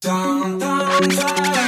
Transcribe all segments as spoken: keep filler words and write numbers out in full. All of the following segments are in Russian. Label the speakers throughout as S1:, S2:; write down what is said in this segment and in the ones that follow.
S1: Down, down, down,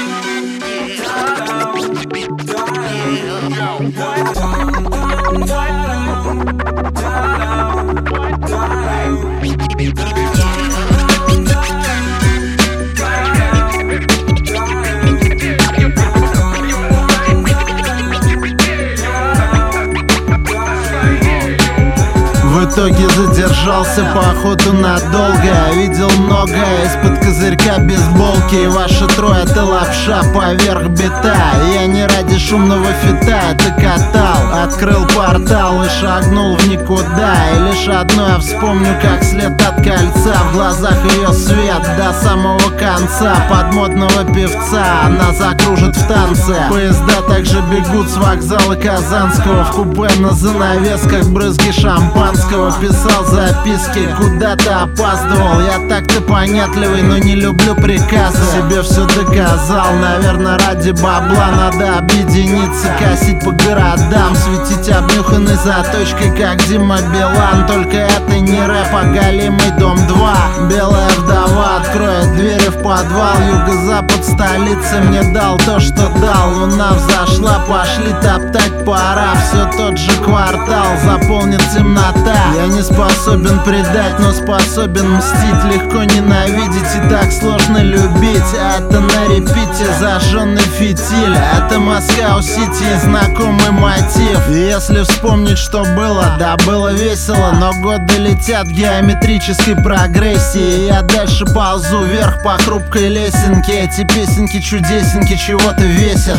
S2: В итоге задержался походу надолго. Видел многое из-под козырька бейсболки. И ваша трое — это лапша поверх бита. Я не ради шумного фита это катал. Открыл портал и шагнул в никуда. И лишь одно я вспомню, как след от кольца. В глазах ее свет до самого конца. Под модного певца она закружит в танце. Поезда также бегут с вокзала Казанского. В купе на занавесках брызги шампанского. Писал записки, куда-то опаздывал. Я так-то понятливый, но не люблю приказы. Себе все доказал, наверное, ради бабла надо объединиться, косить по городам, светить обнюханной заточкой, как Дима Билан. Только это не рэп, а голимый дом два. Белая вдова откроет двери в подвал. Юго-запад столицы мне дал то, что дал. Луна взошла, пошли топтать пора. Все тот же квартал, заполнит темнота. Я не способен предать, но способен мстить. Легко ненавидеть и так сложно любить. А это на репите зажженный фитиль. Это Москва-Сити и знакомый мотив. И если вспомнить, что было, да, было весело. Но годы летят в геометрической прогрессии. Я дальше ползу вверх по хрупкой лесенке. Эти песенки чудесеньки чего-то весят.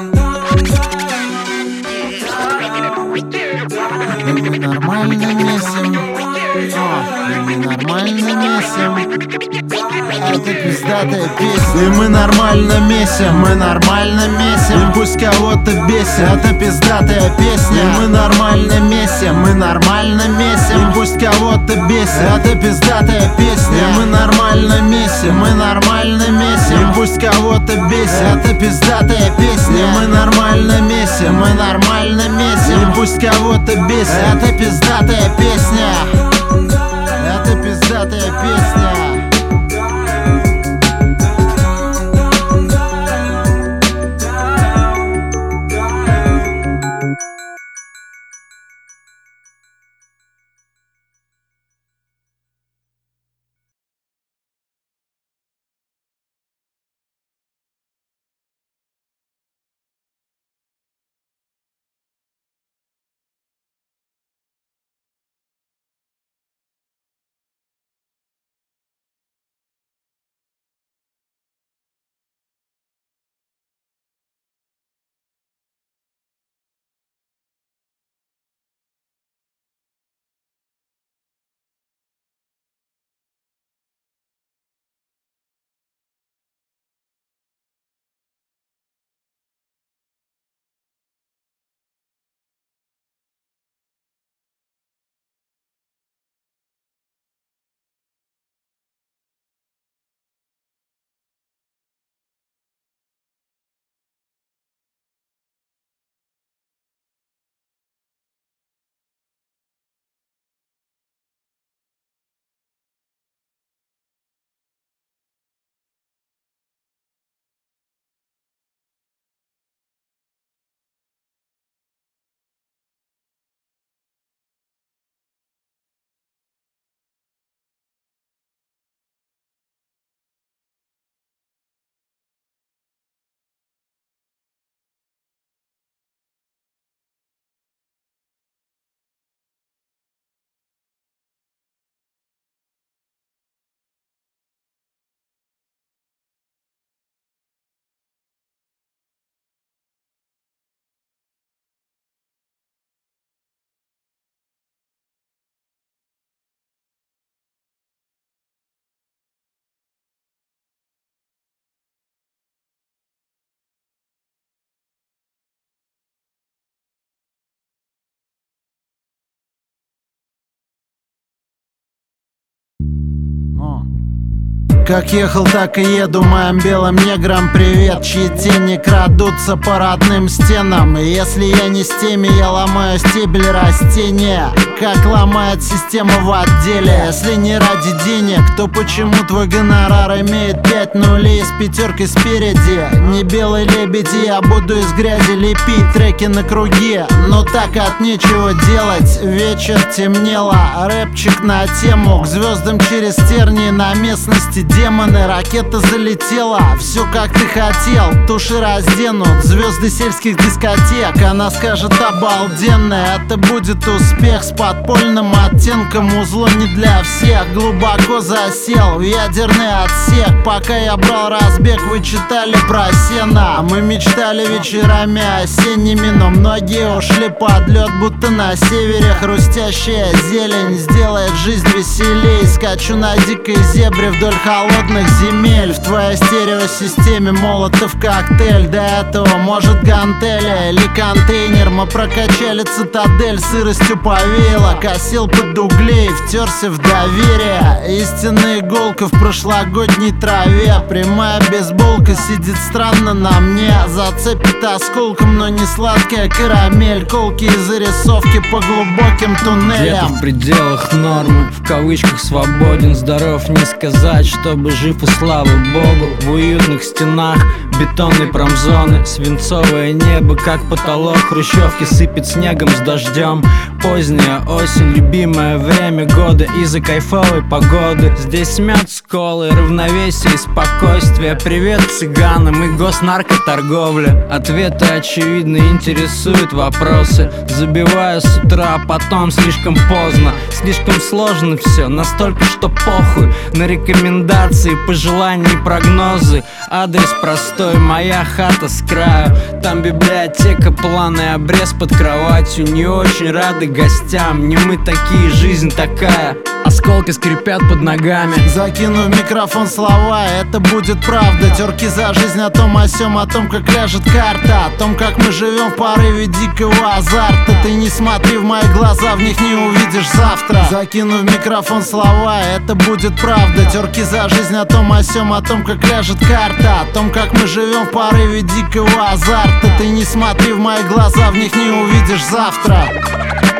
S2: Мы нормально месим. О, мы нормально месим. Это пиздатая песня. И мы нормально месим. Мы нормально месим. И пусть кого-то бесит. Это пиздатая песня. И мы нормально месим. Мы нормально месим. И пусть кого-то бесит. Это пиздатая песня. И мы нормально месим. Мы нормально месим. И пусть кого-то бесит. Это пиздатая песня. И мы нормально месим. Мы нормально месим. И пусть кого-то бесит. Это пиздатая песня. Это пиздатая песня. Как ехал, так и еду моим белым неграм привет, чьи тени крадутся по родным стенам. И если я не с теми, я ломаю стебель растения, как ломает система в отделе. Если не ради денег, то почему твой гонорар имеет пять нулей с пятеркой спереди? Не белый лебедь, я буду из грязи лепить треки на круги, но так от нечего делать. Вечер темнело, рэпчик на тему, к звездам через тернии на местности демоны. Ракета залетела, все как ты хотел, туши разденут звезды сельских дискотек. Она скажет обалденно, это будет успех с подпольным оттенком. Узло не для всех, глубоко засел в ядерный отсек. Пока я брал разбег, вы читали про сено. Мы мечтали вечерами осенними, но многие ушли под лед, будто на севере. Хрустящая зелень сделает жизнь веселей. Скачу на дикой зебре вдоль холодных земель. В твоей стереосистеме молотов коктейль. До этого может гантеля или контейнер. Мы прокачали цитадель, сыростью повеяло. Косил под углей, втерся в доверие. Истинная иголка в прошлогодней траве. Прямая бейсболка сидит странно на мне. Зацепит осколком, но не сладкая карамель. Колки и зарисовки по глубоким туннелям.
S1: Где-то в пределах нормы, в кавычках свободен. Здоров не сказать, чтобы жив и слава богу. В уютных стенах бетонной промзоны, свинцовое небо, как потолок хрущевки, сыпет снегом с дождем. Поздняя осень, любимое время года из-за кайфовой погоды. Здесь мед, сколы, равновесие и спокойствие. Привет цыганам и госнаркоторговля. Ответы очевидно, интересуют вопросы. Забиваю с утра, потом слишком поздно. Слишком сложно все, настолько, что похуй. На рекомендации, пожелания и прогнозы. Адрес простой, моя хата с краю. Там библиотека, планы, обрез под кроватью. Не очень рады гостям, не мы такие, жизнь такая. Осколки скрипят под ногами.
S2: Закину в микрофон слова, это будет правда. Терки за жизнь о том о сём, о том, как ляжет карта, о том, как мы живем в порыве дикого азарта. Ты не смотри в мои глаза, в них не увидишь завтра. Закину в микрофон слова, это будет правда. Терки за жизнь о том о сём, о том, как ляжет карта, о том, как мы живем в порыве дикого азарта. Ты не смотри в мои глаза, в них не увидишь завтра.